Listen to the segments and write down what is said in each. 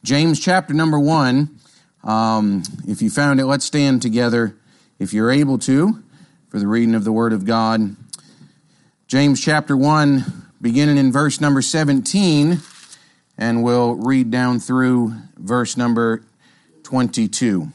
James chapter number 1. If you found it, let's stand together, if you're able to, for the reading of the Word of God. James chapter 1, beginning in verse number 17, and we'll read down through verse number 22.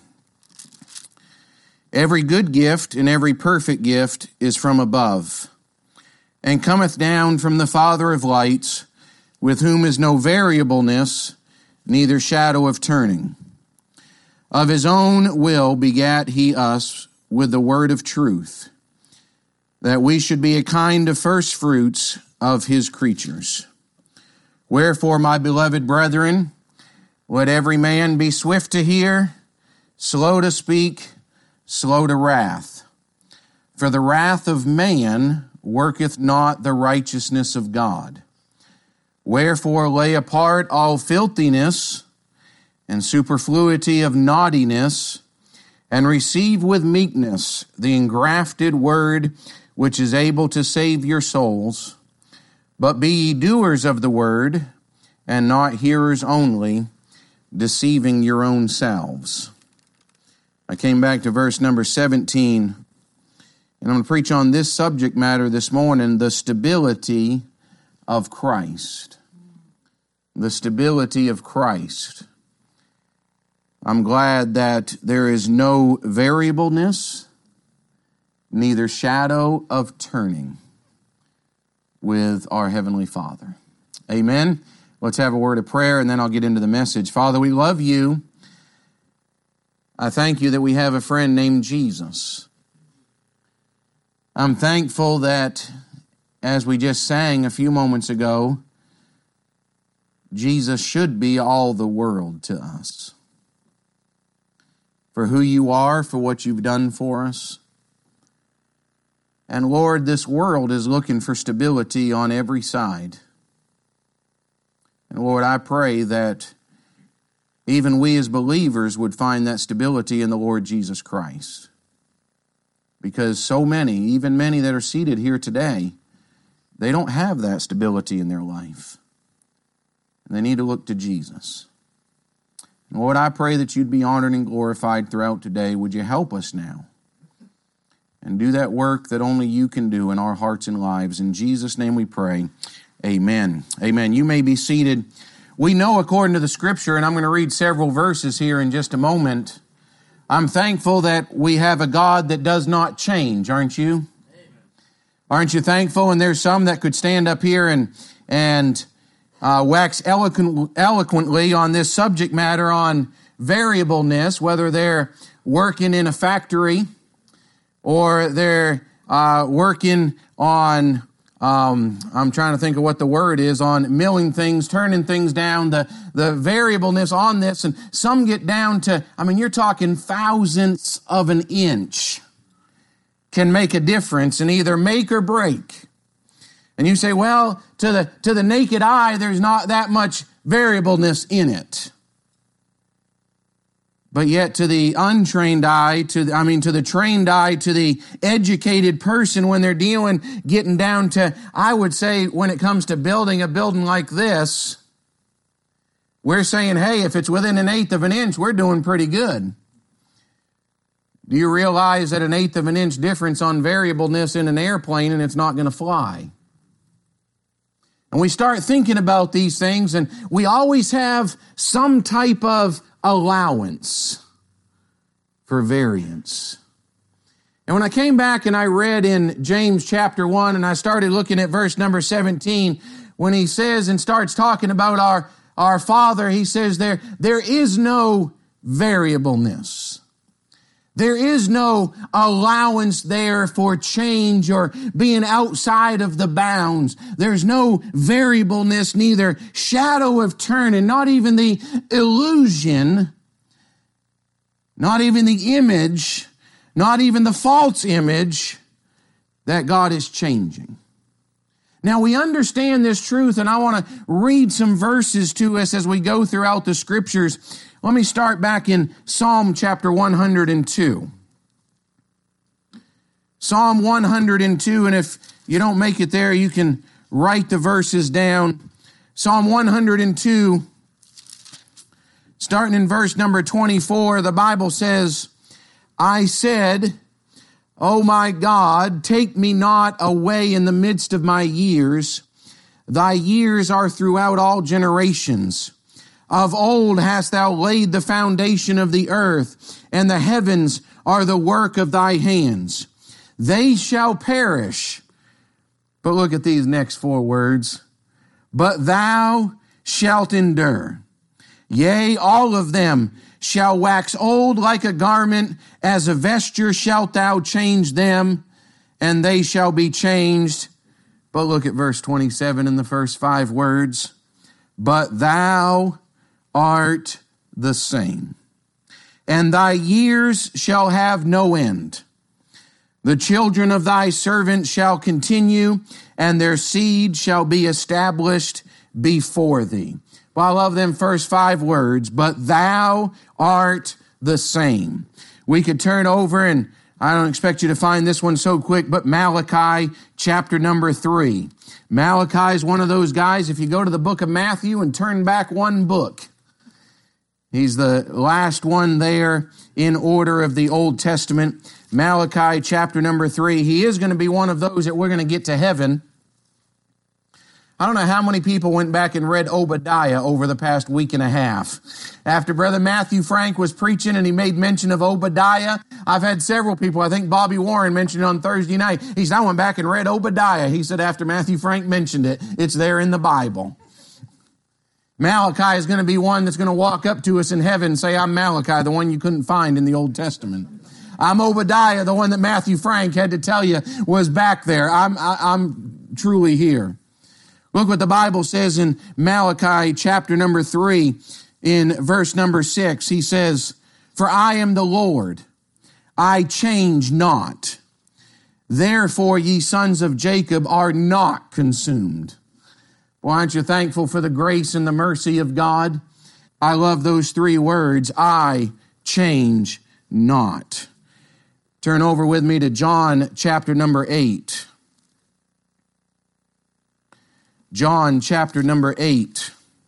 Every good gift and every perfect gift is from above, and cometh down from the Father of lights, with whom is no variableness, neither shadow of turning. Of his own will begat he us with the word of truth, that we should be a kind of first fruits of his creatures. Wherefore, my beloved brethren, let every man be swift to hear, slow to speak, slow to wrath. For the wrath of man worketh not the righteousness of God. Wherefore lay apart all filthiness and superfluity of naughtiness, and receive with meekness the engrafted word which is able to save your souls. But be ye doers of the word, and not hearers only, deceiving your own selves. I came back to verse number 17, and I'm going to preach on this subject matter this morning, the stability of Christ. The stability of Christ. I'm glad that there is no variableness, neither shadow of turning with our Heavenly Father. Amen. Let's have a word of prayer, and then I'll get into the message. Father, we love you. I thank you that we have a friend named Jesus. I'm thankful that, as we just sang a few moments ago, Jesus should be all the world to us. For who you are, for what you've done for us. And Lord, this world is looking for stability on every side. And Lord, I pray that even we as believers would find that stability in the Lord Jesus Christ. Because so many, even many that are seated here today, they don't have that stability in their life. And they need to look to Jesus. And Lord, I pray that you'd be honored and glorified throughout today. Would you help us now? And do that work that only you can do in our hearts and lives. In Jesus' name we pray. Amen. Amen. You may be seated. We know according to the Scripture, and I'm going to read several verses here in just a moment. I'm thankful that we have a God that does not change, aren't you? Amen. Aren't you thankful? And there's some that could stand up here and wax eloquently on this subject matter on variableness, whether they're working in a factory or they're working on, I'm trying to think of what the word is, on milling things, turning things down, the variableness on this. And some get down to, you're talking thousandths of an inch can make a difference and either make or break. And you say, well, to the naked eye, there's not that much variableness in it. But yet to the untrained eye, to the trained eye, to the educated person, when they're getting down to, I would say, when it comes to building a building like this, we're saying, hey, if it's within 1/8 of an inch, we're doing pretty good. Do you realize that 1/8 of an inch difference on variableness in an airplane and it's not going to fly? And we start thinking about these things, and we always have some type of allowance for variance. And when I came back and I read in James chapter 1, and I started looking at verse number 17, when he says and starts talking about our Father, he says there is no variableness. There is no allowance there for change or being outside of the bounds. There's no variableness, neither shadow of turning, not even the illusion, not even the image, not even the false image that God is changing. Now we understand this truth, and I want to read some verses to us as we go throughout the Scriptures. Let me start back in Psalm chapter 102. Psalm 102, and if you don't make it there, you can write the verses down. Psalm 102, Starting in verse number 24, the Bible says, I said, O my God, take me not away in the midst of my years. Thy years are throughout all generations. Of old hast thou laid the foundation of the earth, and the heavens are the work of thy hands. They shall perish. But look at these next four words. But thou shalt endure. Yea, all of them shall wax old like a garment, as a vesture shalt thou change them, and they shall be changed. But look at verse 27 in the first five words. But thou art the same, and thy years shall have no end. The children of thy servant shall continue, and their seed shall be established before thee. Well, I love them first five words, but thou art the same. We could turn over, and I don't expect you to find this one so quick, but Malachi chapter number 3. Malachi is one of those guys, if you go to the book of Matthew and turn back one book, he's the last one there in order of the Old Testament. Malachi chapter number 3. He is going to be one of those that we're going to get to heaven. I don't know how many people went back and read Obadiah over the past week and a half. After Brother Matthew Frank was preaching and he made mention of Obadiah, I've had several people, I think Bobby Warren mentioned it on Thursday night. He said, I went back and read Obadiah. He said after Matthew Frank mentioned it, it's there in the Bible. Malachi is going to be one that's going to walk up to us in heaven and say, I'm Malachi, the one you couldn't find in the Old Testament. I'm Obadiah, the one that Matthew Frank had to tell you was back there. I'm truly here. Look what the Bible says in Malachi chapter number 3 in verse number 6. He says, For I am the Lord, I change not. Therefore ye sons of Jacob are not consumed. Well, aren't you thankful for the grace and the mercy of God? I love those three words, I change not. Turn over with me to John chapter number 8. John chapter number 8.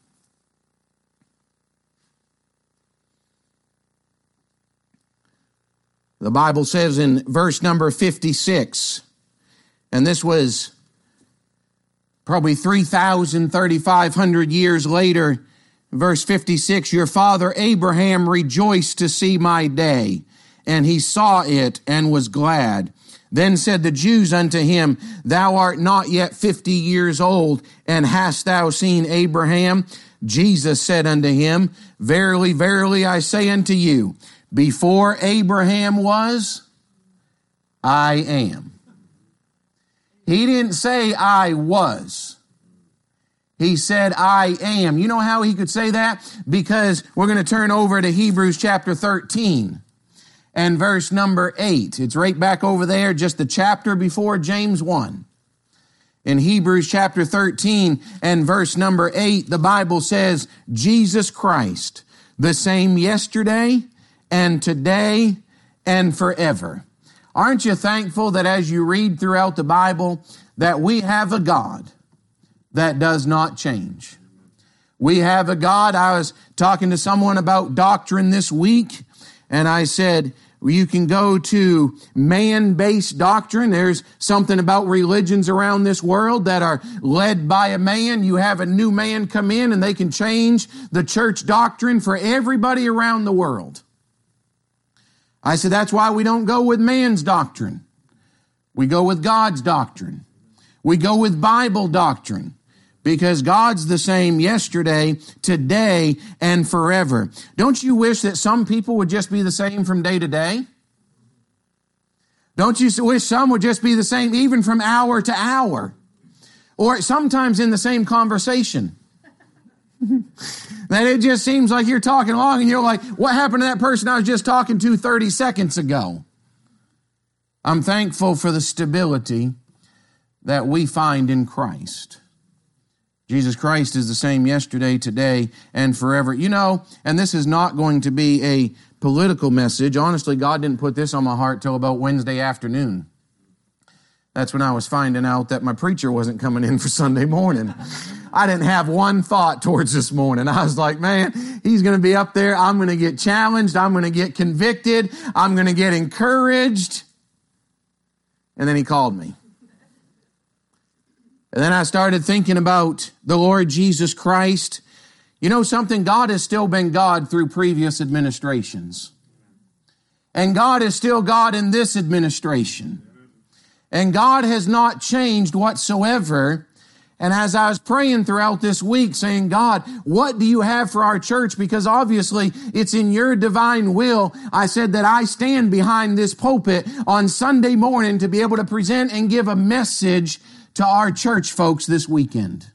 The Bible says in verse number 56, and this was probably 3,500 years later, verse 56, Your father Abraham rejoiced to see my day, and he saw it and was glad. Then said the Jews unto him, Thou art not yet 50 years old, and hast thou seen Abraham? Jesus said unto him, Verily, verily, I say unto you, before Abraham was, I am. He didn't say I was. He said I am. You know how he could say that? Because we're going to turn over to Hebrews chapter 13. And verse number 8. It's right back over there, just the chapter before James 1. In Hebrews chapter 13 and verse number 8, the Bible says, Jesus Christ, the same yesterday and today and forever. Aren't you thankful that as you read throughout the Bible, that we have a God that does not change? We have a God. I was talking to someone about doctrine this week, and I said, you can go to man-based doctrine. There's something about religions around this world that are led by a man. You have a new man come in and they can change the church doctrine for everybody around the world. I said, that's why we don't go with man's doctrine. We go with God's doctrine. We go with Bible doctrine. Because God's the same yesterday, today, and forever. Don't you wish that some people would just be the same from day to day? Don't you wish some would just be the same even from hour to hour? Or sometimes in the same conversation? That it just seems like you're talking along and you're like, what happened to that person I was just talking to 30 seconds ago? I'm thankful for the stability that we find in Christ. Jesus Christ is the same yesterday, today, and forever. You know, and this is not going to be a political message. Honestly, God didn't put this on my heart till about Wednesday afternoon. That's when I was finding out that my preacher wasn't coming in for Sunday morning. I didn't have one thought towards this morning. I was like, man, he's going to be up there. I'm going to get challenged. I'm going to get convicted. I'm going to get encouraged. And then he called me. And then I started thinking about the Lord Jesus Christ. You know something? God has still been God through previous administrations. And God is still God in this administration. And God has not changed whatsoever. And as I was praying throughout this week saying, God, what do you have for our church? Because obviously it's in your divine will. I said that I stand behind this pulpit on Sunday morning to be able to present and give a message to our church folks this weekend.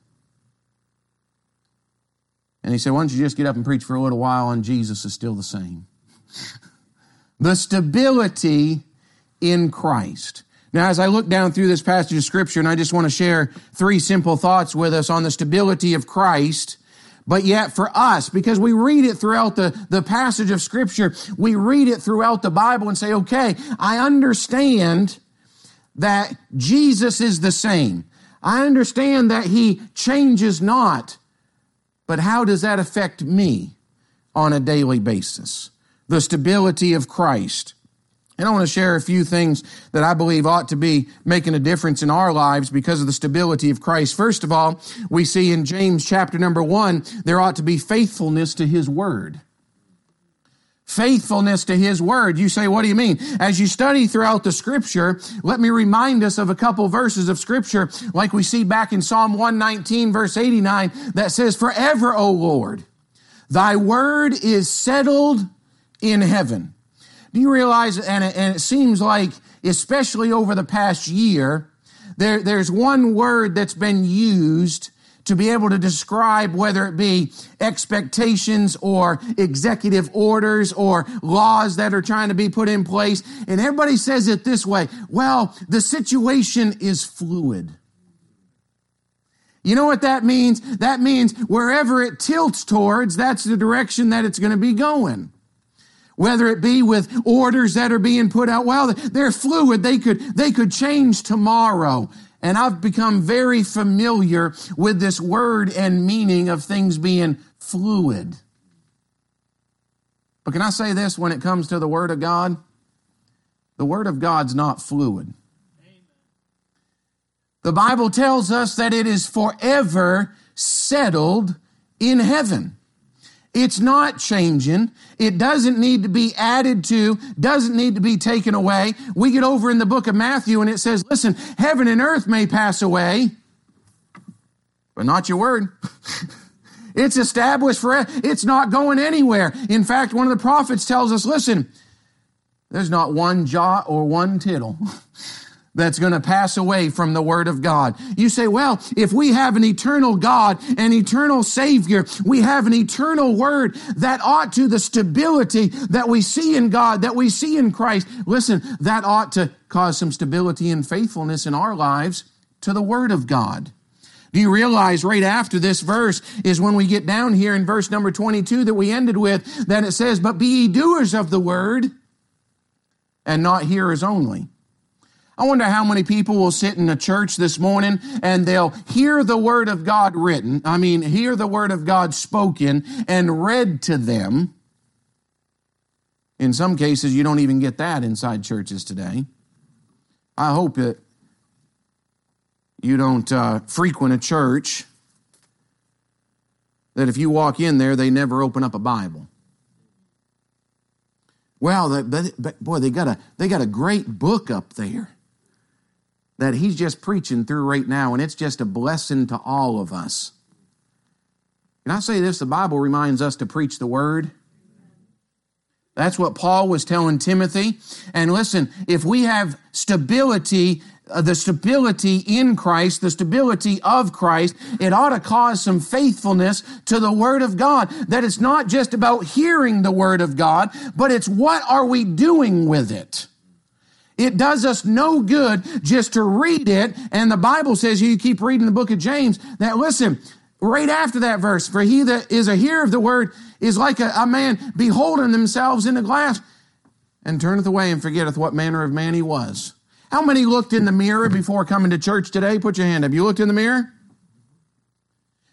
And he said, why don't you just get up and preach for a little while and Jesus is still the same. The stability in Christ. Now, as I look down through this passage of Scripture, and I just want to share 3 simple thoughts with us on the stability of Christ, but yet for us, because we read it throughout the passage of Scripture, we read it throughout the Bible and say, okay, I understand that Jesus is the same. I understand that He changes not. But how does that affect me on a daily basis? The stability of Christ. And I want to share a few things that I believe ought to be making a difference in our lives because of the stability of Christ. First of all, we see in James chapter number 1, there ought to be faithfulness to His Word. Faithfulness to His Word. You say, what do you mean? As you study throughout the Scripture, let me remind us of a couple verses of Scripture like we see back in Psalm 119 verse 89 that says, forever, O Lord, thy word is settled in heaven. Do you realize, and it seems like, especially over the past year, there's one word that's been used to be able to describe whether it be expectations or executive orders or laws that are trying to be put in place. And everybody says it this way, well, the situation is fluid. You know what that means? That means wherever it tilts towards, that's the direction that it's going to be going. Whether it be with orders that are being put out, well, they're fluid. They could change tomorrow. And I've become very familiar with this word and meaning of things being fluid. But can I say this when it comes to the Word of God? The Word of God's not fluid. The Bible tells us that it is forever settled in heaven. It's not changing. It doesn't need to be added to, doesn't need to be taken away. We get over in the book of Matthew and it says, listen, heaven and earth may pass away, but not your word. It's established forever. It's not going anywhere. In fact, one of the prophets tells us, listen, there's not one jot or one tittle that's going to pass away from the Word of God. You say, well, if we have an eternal God, an eternal Savior, we have an eternal Word that ought to the stability that we see in God, that we see in Christ. Listen, that ought to cause some stability and faithfulness in our lives to the Word of God. Do you realize right after this verse is when we get down here in verse number 22 that we ended with, that it says, but be ye doers of the Word and not hearers only. I wonder how many people will sit in a church this morning and they'll hear the Word of God written, hear the Word of God spoken and read to them. In some cases, you don't even get that inside churches today. I hope that you don't frequent a church that if you walk in there, they never open up a Bible. Well, but boy, they got a great book up there that he's just preaching through right now, and it's just a blessing to all of us. Can I say this? The Bible reminds us to preach the Word. That's what Paul was telling Timothy. And listen, if we have stability, the stability in Christ, the stability of Christ, it ought to cause some faithfulness to the Word of God. That it's not just about hearing the Word of God, but it's what are we doing with it? It does us no good just to read it. And the Bible says, you keep reading the book of James, that listen, right after that verse, for he that is a hearer of the word is like a man beholding themselves in a glass and turneth away and forgetteth what manner of man he was. How many looked in the mirror before coming to church today? Put your hand up. You looked in the mirror?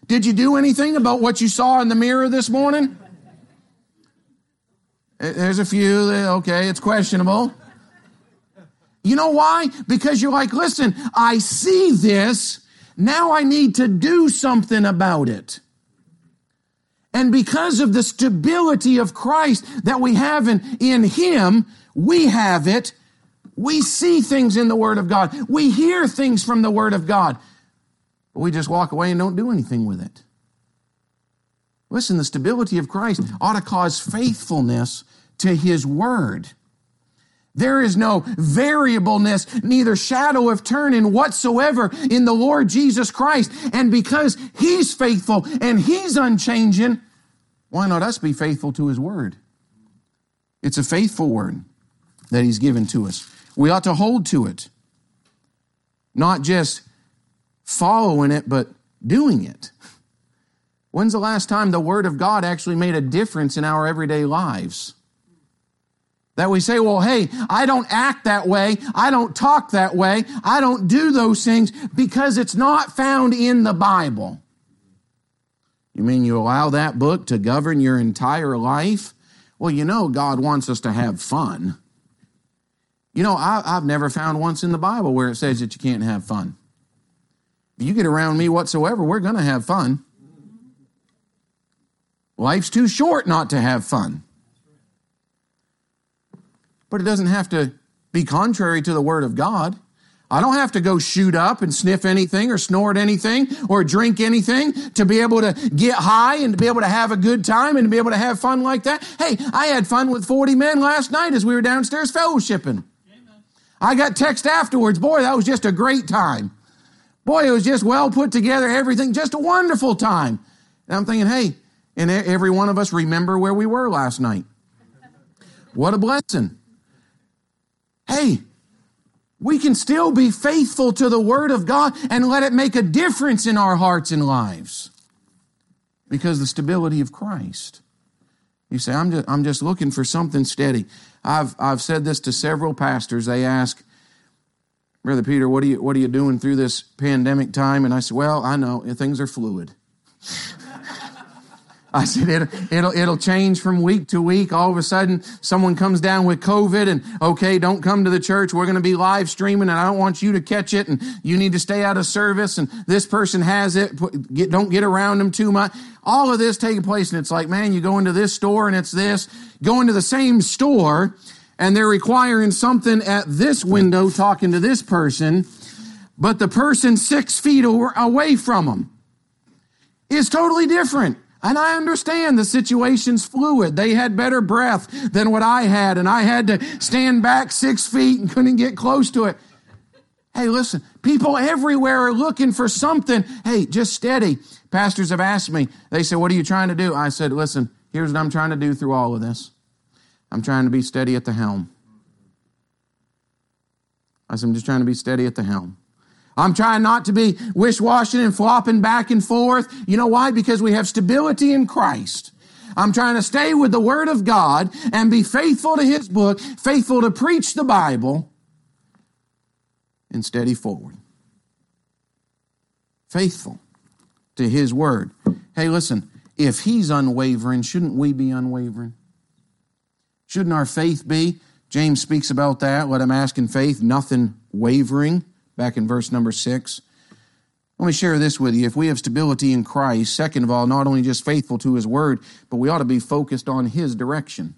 Did you do anything about what you saw in the mirror this morning? There's a few that, okay, it's questionable. You know why? Because you're like, listen, I see this. Now I need to do something about it. And because of the stability of Christ that we have in Him, we have it. We see things in the Word of God. We hear things from the Word of God. But we just walk away and don't do anything with it. Listen, the stability of Christ ought to cause faithfulness to His Word. There is no variableness, neither shadow of turning whatsoever in the Lord Jesus Christ. And because He's faithful and He's unchanging, why not us be faithful to His Word? It's a faithful Word that He's given to us. We ought to hold to it. Not just following it, but doing it. When's the last time the Word of God actually made a difference in our everyday lives? That we say, well, hey, I don't act that way. I don't talk that way. I don't do those things because it's not found in the Bible. You mean you allow that book to govern your entire life? Well, you know God wants us to have fun. You know, I've never found once in the Bible where it says that you can't have fun. If you get around me whatsoever, we're going to have fun. Life's too short not to have fun. But it doesn't have to be contrary to the Word of God. I don't have to go shoot up and sniff anything or snort anything or drink anything to be able to get high and to be able to have a good time and to be able to have fun like that. Hey, I had fun with 40 men last night as we were downstairs fellowshipping. Amen. I got text afterwards. Boy, that was just a great time. Boy, it was just well put together, everything, just a wonderful time. And I'm thinking, hey, and every one of us remember where we were last night. What a blessing. Hey, we can still be faithful to the Word of God and let it make a difference in our hearts and lives because of the stability of Christ. You say, I'm just looking for something steady. I've said this to several pastors. They ask, Brother Peter, what are you doing through this pandemic time? And I said, well, I know things are fluid. I said, it'll change from week to week. All of a sudden, someone comes down with COVID and, okay, don't come to the church. We're going to be live streaming and I don't want you to catch it and you need to stay out of service and this person has it. Don't get around them too much. All of this taking place and it's like, man, you go into this store and it's this. Go into the same store and they're requiring something at this window talking to this person, but the person 6 feet away from them is totally different. And I understand the situation's fluid. They had better breath than what I had, and I had to stand back 6 feet and couldn't get close to it. Hey, listen, people everywhere are looking for something. Hey, just steady. Pastors have asked me, they said, what are you trying to do? I said, listen, here's what I'm trying to do through all of this. I'm trying to be steady at the helm. I said, I'm just trying to be steady at the helm. I'm trying not to be wish-washing and flopping back and forth. You know why? Because we have stability in Christ. I'm trying to stay with the Word of God and be faithful to His book, faithful to preach the Bible, and steady forward. Faithful to His Word. Hey, listen, if He's unwavering, shouldn't we be unwavering? Shouldn't our faith be? James speaks about that. Let him ask in faith, nothing wavering. Back in verse number 6. Let me share this with you. If we have stability in Christ, second of all, not only just faithful to His Word, but we ought to be focused on His direction.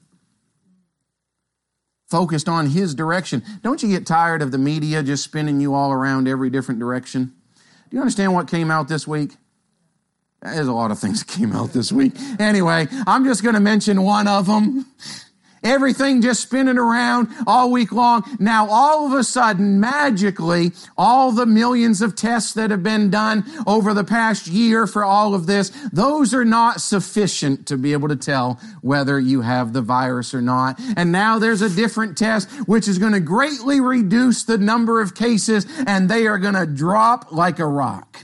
Focused on His direction. Don't you get tired of the media just spinning you all around every different direction? Do you understand what came out this week? There's a lot of things that came out this week. Anyway, I'm just going to mention one of them. Everything just spinning around all week long. Now, all of a sudden, magically, all the millions of tests that have been done over the past year for all of this, those are not sufficient to be able to tell whether you have the virus or not. And now there's a different test which is going to greatly reduce the number of cases, and they are going to drop like a rock.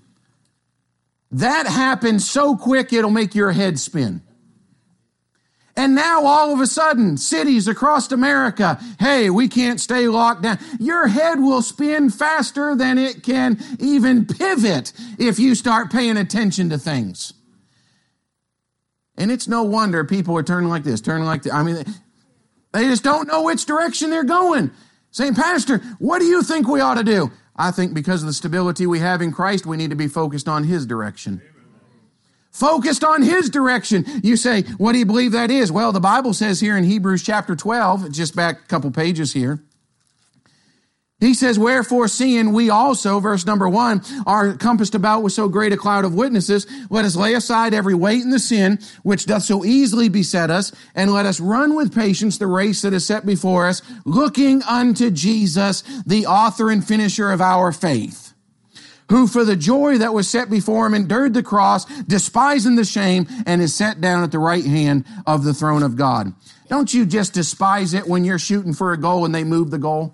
That happens so quick, it'll make your head spin. And now all of a sudden, cities across America, hey, we can't stay locked down. Your head will spin faster than it can even pivot if you start paying attention to things. And it's no wonder people are turning like this, turning like that. I mean, they just don't know which direction they're going. Saying, Pastor, what do you think we ought to do? I think because of the stability we have in Christ, we need to be focused on His direction. Focused on His direction. You say, what do you believe that is? Well, the Bible says here in Hebrews chapter 12, just back a couple pages here. He says, wherefore seeing we also, verse number 1, are compassed about with so great a cloud of witnesses, let us lay aside every weight and the sin, which doth so easily beset us, and let us run with patience the race that is set before us, looking unto Jesus, the author and finisher of our faith, who for the joy that was set before him endured the cross, despising the shame, and is set down at the right hand of the throne of God. Don't you just despise it when you're shooting for a goal and they move the goal?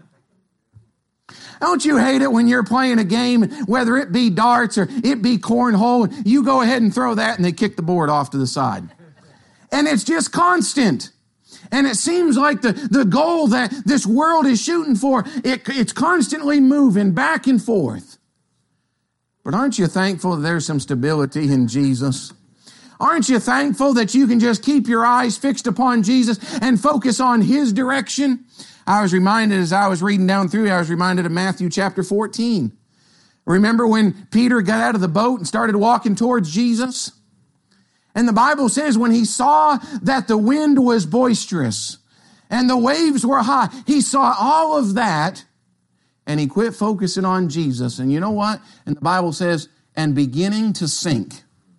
Don't you hate it when you're playing a game, whether it be darts or it be cornhole, you go ahead and throw that and they kick the board off to the side. And it's just constant. And it seems like the goal that this world is shooting for, it's constantly moving back and forth. But aren't you thankful that there's some stability in Jesus? Aren't you thankful that you can just keep your eyes fixed upon Jesus and focus on His direction? I was reminded as I was reading down through, I was reminded of Matthew chapter 14. Remember when Peter got out of the boat and started walking towards Jesus? And the Bible says when he saw that the wind was boisterous and the waves were high, he saw all of that and he quit focusing on Jesus. And you know what? And the Bible says, and beginning to sink.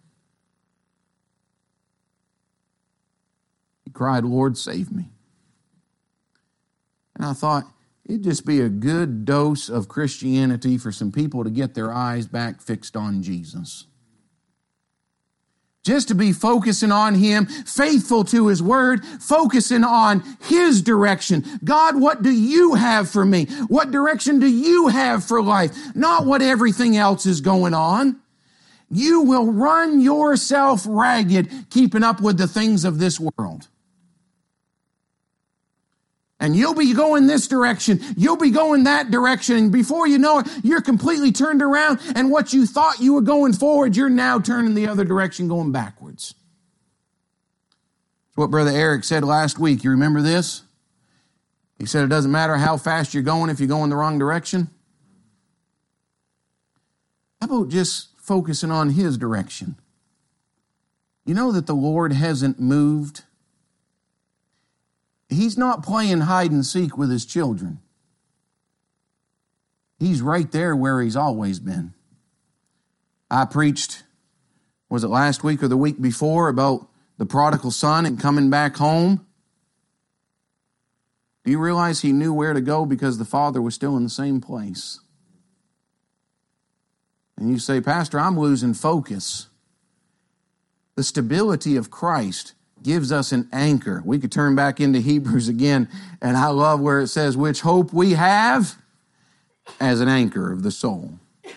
He cried, Lord, save me. And I thought, it'd just be a good dose of Christianity for some people to get their eyes back fixed on Jesus. Just to be focusing on Him, faithful to His Word, focusing on His direction. God, what do you have for me? What direction do you have for life? Not what everything else is going on. You will run yourself ragged keeping up with the things of this world. And you'll be going this direction. You'll be going that direction. And before you know it, you're completely turned around. And what you thought you were going forward, you're now turning the other direction, going backwards. That's what Brother Eric said last week. You remember this? He said it doesn't matter how fast you're going if you go in the wrong direction. How about just focusing on His direction? You know that the Lord hasn't moved. He's not playing hide and seek with His children. He's right there where He's always been. I preached, was it last week or the week before, about the prodigal son and coming back home? Do you realize he knew where to go because the father was still in the same place? And you say, Pastor, I'm losing focus. The stability of Christ gives us an anchor. We could turn back into Hebrews again, and I love where it says, which hope we have as an anchor of the soul.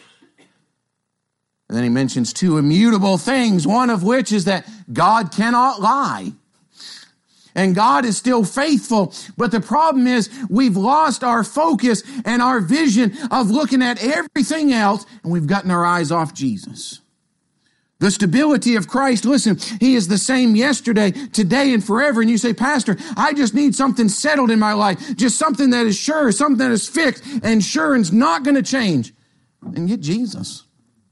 And then he mentions two immutable things, one of which is that God cannot lie. And God is still faithful. But the problem is we've lost our focus and our vision of looking at everything else, and we've gotten our eyes off Jesus. The stability of Christ, listen, He is the same yesterday, today, and forever. And you say, Pastor, I just need something settled in my life. Just something that is sure, something that is fixed and sure and is not going to change. Then get Jesus.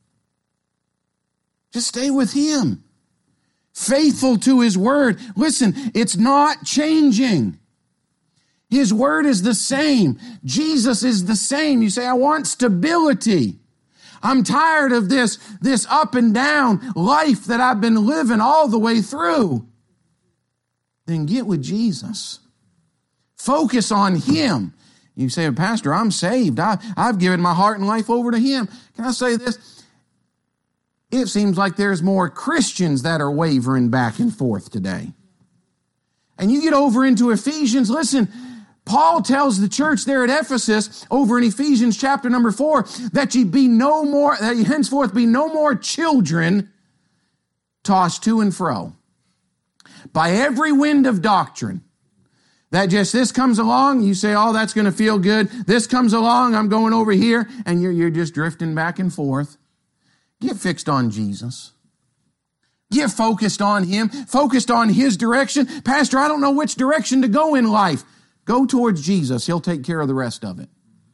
Just stay with Him. Faithful to His Word. Listen, it's not changing. His Word is the same. Jesus is the same. You say, I want stability. I'm tired of this up and down life that I've been living all the way through. Then get with Jesus. Focus on Him. You say, Pastor, I'm saved. I've given my heart and life over to Him. Can I say this? It seems like there's more Christians that are wavering back and forth today. And you get over into Ephesians, listen, Paul tells the church there at Ephesus, over in Ephesians chapter number 4, that ye henceforth be no more children tossed to and fro. by every wind of doctrine. That just, this comes along, you say, oh, that's going to feel good. This comes along, I'm going over here, and you're just drifting back and forth. Get fixed on Jesus. Get focused on Him, focused on His direction. Pastor, I don't know which direction to go in life. Go towards Jesus. He'll take care of the rest of it.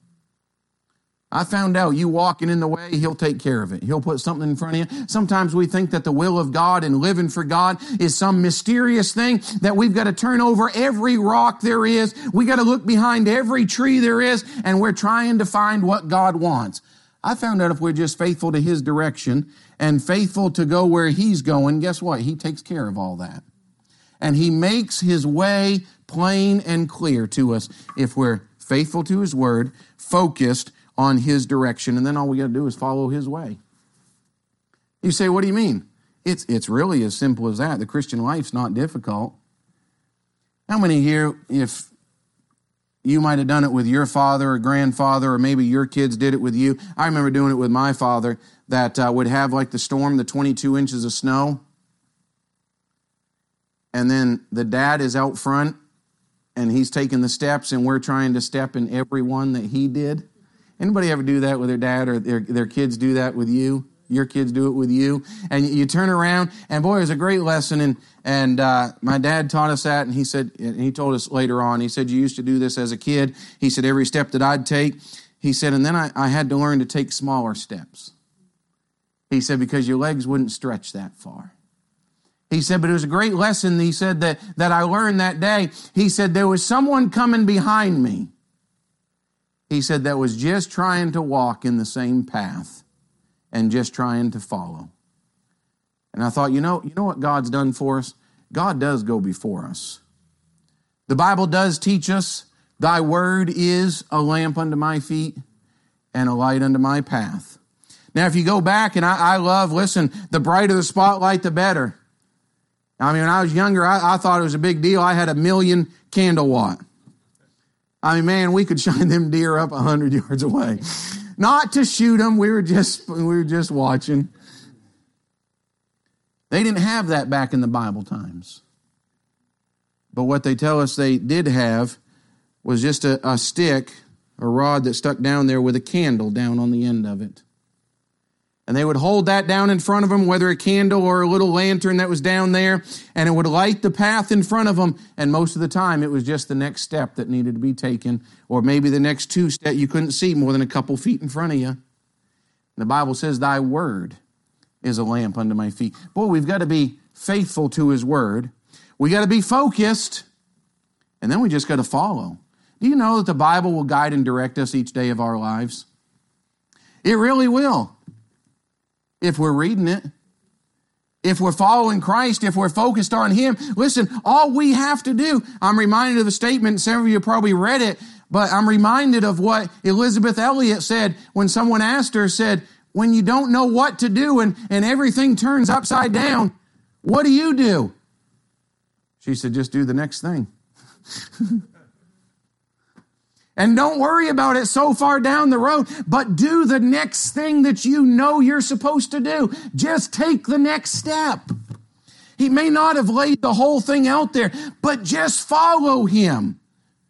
I found out you walking in the way, He'll take care of it. He'll put something in front of you. Sometimes we think that the will of God and living for God is some mysterious thing that we've got to turn over every rock there is. We got to look behind every tree there is, and we're trying to find what God wants. I found out if we're just faithful to His direction and faithful to go where He's going, guess what? He takes care of all that. And He makes His way plain and clear to us if we're faithful to His word, focused on His direction, and then all we got to do is follow His way. You say, what do you mean? It's really as simple as that. The Christian life's not difficult. How many here, if you might have done it with your father or grandfather, or maybe your kids did it with you. I remember doing it with my father, that would have like the storm, the 22 inches of snow, and then the dad is out front, and he's taking the steps, and we're trying to step in every one that he did. Anybody ever do that with their dad, or their kids do that with you? Your kids do it with you. And you turn around, and boy, it was a great lesson. And my dad taught us that, and he said, and he told us later on, he said, you used to do this as a kid. He said, every step that I'd take, he said, and then I had to learn to take smaller steps. He said, because your legs wouldn't stretch that far. He said, but it was a great lesson, he said, that I learned that day. He said, there was someone coming behind me. He said that was just trying to walk in the same path and just trying to follow. And I thought, you know what God's done for us? God does go before us. The Bible does teach us, thy word is a lamp unto my feet and a light unto my path. Now, if you go back, and I love, listen, the brighter the spotlight, the better. I mean, when I was younger, I thought it was a big deal. I had 1,000,000 candle watt. I mean, man, we could shine them deer up 100 yards away. Not to shoot them, we were just watching. They didn't have that back in the Bible times. But what they tell us they did have was just a stick, a rod that stuck down there with a candle down on the end of it. And they would hold that down in front of them, whether a candle or a little lantern that was down there, and it would light the path in front of them. And most of the time, it was just the next step that needed to be taken, or maybe the next 2 steps. You couldn't see more than a couple feet in front of you. And the Bible says, thy word is a lamp unto my feet. Boy, we've got to be faithful to His word. We got to be focused, and then we just got to follow. Do you know that the Bible will guide and direct us each day of our lives? It really will. If we're reading it, if we're following Christ, if we're focused on Him, listen, all we have to do, I'm reminded of a statement, some of you probably read it, but I'm reminded of what Elizabeth Elliot said when someone asked her, said, when you don't know what to do and everything turns upside down, what do? She said, just do the next thing. And don't worry about it so far down the road, but do the next thing that you know you're supposed to do. Just take the next step. He may not have laid the whole thing out there, but just follow Him.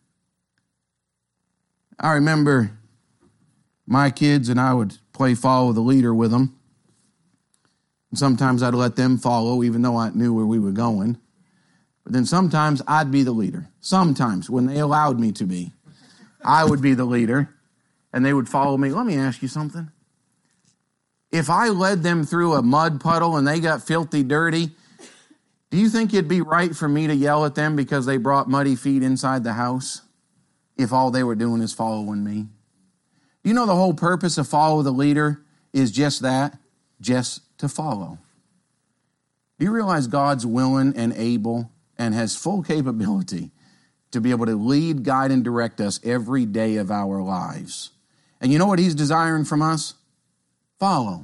I remember my kids and I would play follow the leader with them. And sometimes I'd let them follow, even though I knew where we were going. But then sometimes I'd be the leader. Sometimes, when they allowed me to be. I would be the leader, and they would follow me. Let me ask you something. If I led them through a mud puddle and they got filthy dirty, do you think it'd be right for me to yell at them because they brought muddy feet inside the house if all they were doing is following me? You know the whole purpose of follow the leader is just that, just to follow. Do you realize God's willing and able and has full capability to be able to lead, guide, and direct us every day of our lives? And you know what He's desiring from us? Follow.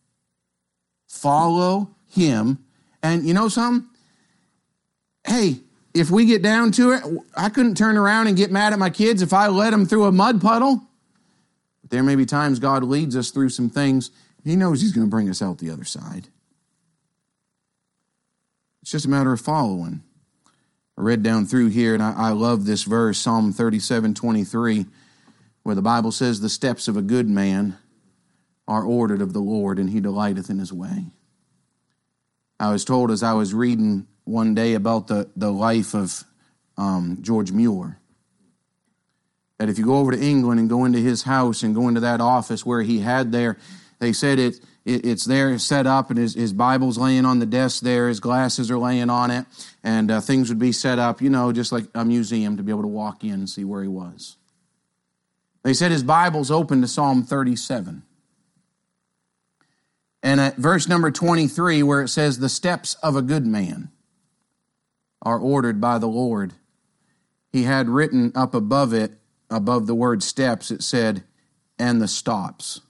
Follow Him. And you know something? Hey, if we get down to it, I couldn't turn around and get mad at my kids if I led them through a mud puddle. But there may be times God leads us through some things. He knows He's going to bring us out the other side. It's just a matter of following. I read down through here, and I love this verse, Psalm 37:23, where the Bible says, the steps of a good man are ordered of the Lord, and he delighteth in his way. I was told as I was reading one day about the life of George Mueller, that if you go over to England and go into his house and go into that office where he had there, they said it's there set up, and his Bible's laying on the desk there, his glasses are laying on it, and things would be set up, just like a museum, to be able to walk in and see where he was. They said his Bible's open to Psalm 37. And at verse number 23, where it says, the steps of a good man are ordered by the Lord, he had written up above it, above the word steps, it said, and the stops.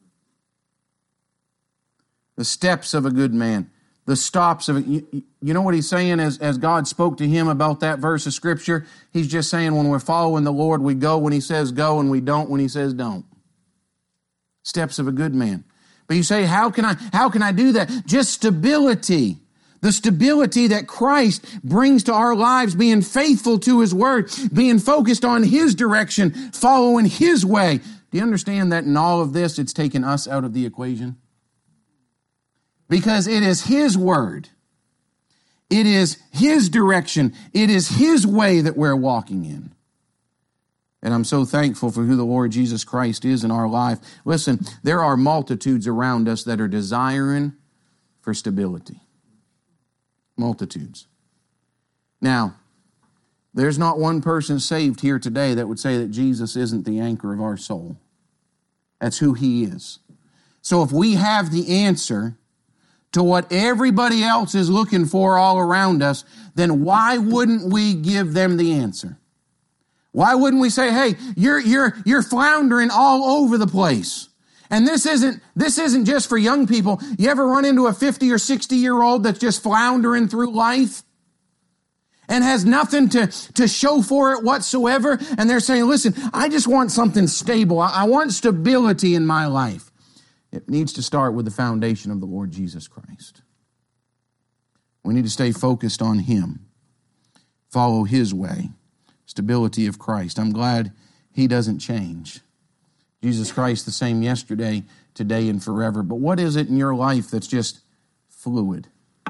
The steps of a good man. The stops of it. You know what he's saying as God spoke to him about that verse of Scripture? He's just saying when we're following the Lord, we go when he says go, and we don't when he says don't. Steps of a good man. But you say, how can I do that? Just stability. The stability that Christ brings to our lives, being faithful to his word, being focused on his direction, following his way. Do you understand that in all of this, it's taken us out of the equation? Because it is his word. It is his direction. It is his way that we're walking in. And I'm so thankful for who the Lord Jesus Christ is in our life. Listen, there are multitudes around us that are desiring for stability. Multitudes. Now, there's not one person saved here today that would say that Jesus isn't the anchor of our soul. That's who he is. So if we have the answer to what everybody else is looking for all around us, then why wouldn't we give them the answer? Why wouldn't we say, hey, you're floundering all over the place. And this isn't just for young people. You ever run into a 50 or 60-year-old that's just floundering through life and has nothing to show for it whatsoever? And they're saying, listen, I just want something stable. I want stability in my life. It needs to start with the foundation of the Lord Jesus Christ. We need to stay focused on him. Follow his way. Stability of Christ. I'm glad he doesn't change. Jesus Christ the same yesterday, today, and forever. But what is it in your life that's just fluid?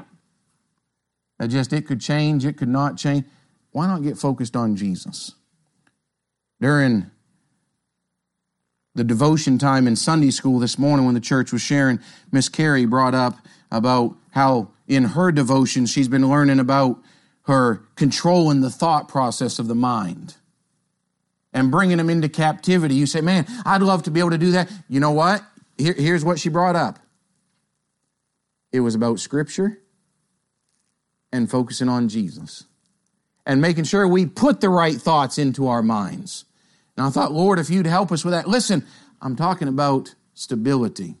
It could change, it could not change. Why not get focused on Jesus? During the devotion time in Sunday school this morning when the church was sharing, Miss Carrie brought up about how in her devotion she's been learning about her controlling the thought process of the mind and bringing them into captivity. You say, man, I'd love to be able to do that. You know what? Here's what she brought up. It was about Scripture and focusing on Jesus and making sure we put the right thoughts into our minds. And I thought, Lord, if you'd help us with that. Listen, I'm talking about stability.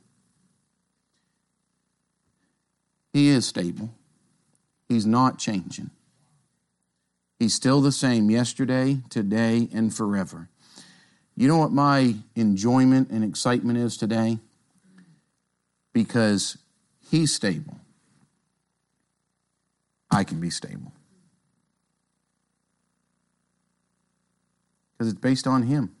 He is stable. He's not changing. He's still the same yesterday, today, and forever. You know what my enjoyment and excitement is today? Because he's stable. I can be stable. Because it's based on him.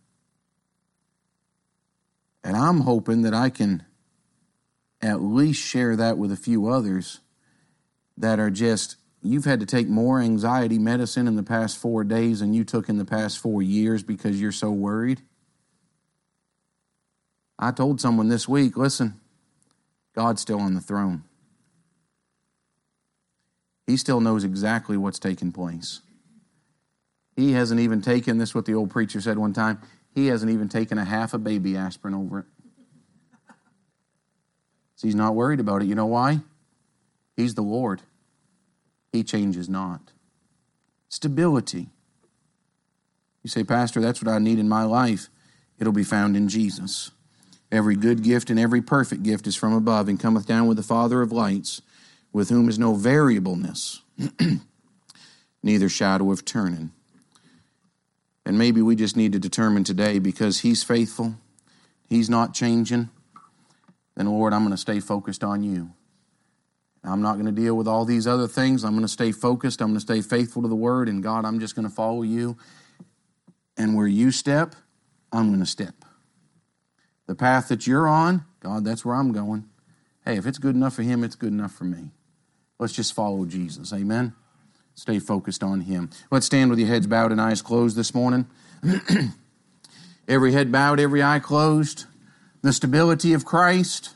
And I'm hoping that I can at least share that with a few others that are just, you've had to take more anxiety medicine in the past 4 days than you took in the past 4 years because you're so worried. I told someone this week, listen, God's still on the throne. He still knows exactly what's taking place. He hasn't even taken, this is what the old preacher said one time, he hasn't even taken a half a baby aspirin over it. So he's not worried about it. You know why? He's the Lord. He changes not. Stability. You say, Pastor, that's what I need in my life. It'll be found in Jesus. Every good gift and every perfect gift is from above and cometh down with the Father of lights, with whom is no variableness, neither shadow of turning. And maybe we just need to determine today, because he's faithful, he's not changing, then Lord, I'm going to stay focused on you. I'm not going to deal with all these other things. I'm going to stay focused. I'm going to stay faithful to the Word. And God, I'm just going to follow you. And where you step, I'm going to step. The path that you're on, God, that's where I'm going. Hey, if it's good enough for him, it's good enough for me. Let's just follow Jesus. Amen? Stay focused on him. Let's stand with your heads bowed and eyes closed this morning. Every head bowed, every eye closed. The stability of Christ.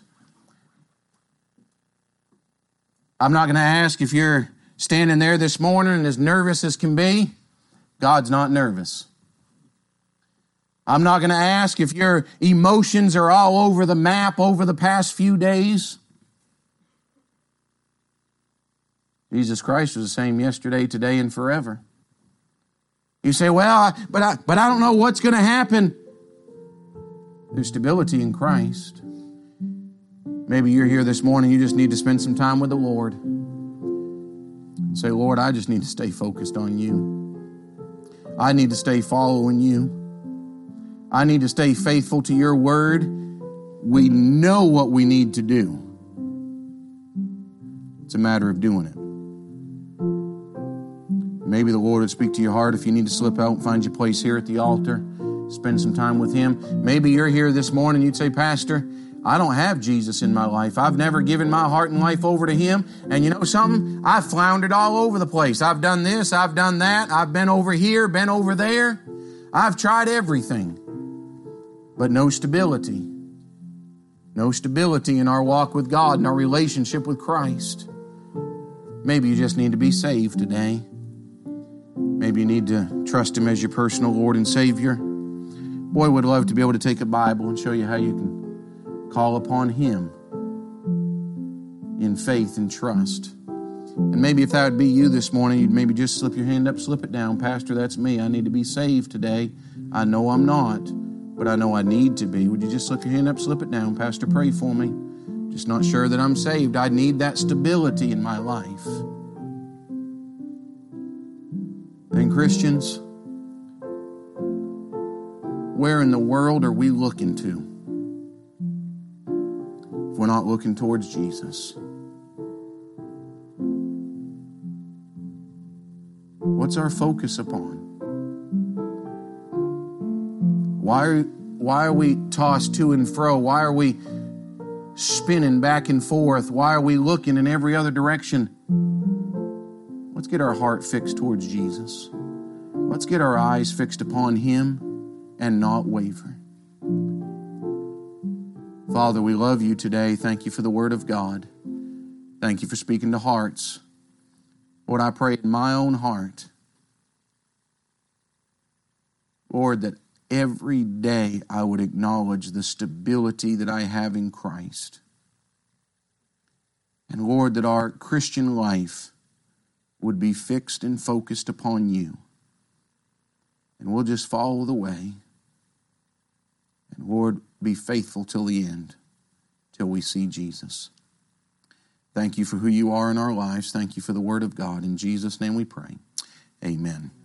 I'm not going to ask if you're standing there this morning and as nervous as can be. God's not nervous. I'm not going to ask if your emotions are all over the map over the past few days. Jesus Christ was the same yesterday, today, and forever. You say, well, but I don't know what's going to happen. There's stability in Christ. Maybe you're here this morning, you just need to spend some time with the Lord. Say, Lord, I just need to stay focused on you. I need to stay following you. I need to stay faithful to your word. We know what we need to do. It's a matter of doing it. Maybe the Lord would speak to your heart if you need to slip out and find your place here at the altar. Spend some time with him. Maybe you're here this morning, you'd say, Pastor, I don't have Jesus in my life. I've never given my heart and life over to him. And you know something? I've floundered all over the place. I've done this, I've done that. I've been over here, been over there. I've tried everything. But no stability. No stability in our walk with God and our relationship with Christ. Maybe you just need to be saved today. Maybe you need to trust him as your personal Lord and Savior. Boy, would love to be able to take a Bible and show you how you can call upon him in faith and trust. And maybe if that would be you this morning, you'd maybe just slip your hand up, slip it down. Pastor, that's me. I need to be saved today. I know I'm not, but I know I need to be. Would you just slip your hand up, slip it down? Pastor, pray for me. Just not sure that I'm saved. I need that stability in my life. Then Christians, where in the world are we looking to if we're not looking towards Jesus? What's our focus upon? Why are we tossed to and fro? Why are we spinning back and forth? Why are we looking in every other direction? Let's get our heart fixed towards Jesus. Let's get our eyes fixed upon him and not waver. Father, we love you today. Thank you for the word of God. Thank you for speaking to hearts. Lord, I pray in my own heart, Lord, that every day I would acknowledge the stability that I have in Christ. And Lord, that our Christian life would be fixed and focused upon you. And we'll just follow the way. And Lord, be faithful till the end, till we see Jesus. Thank you for who you are in our lives. Thank you for the word of God. In Jesus' name we pray. Amen.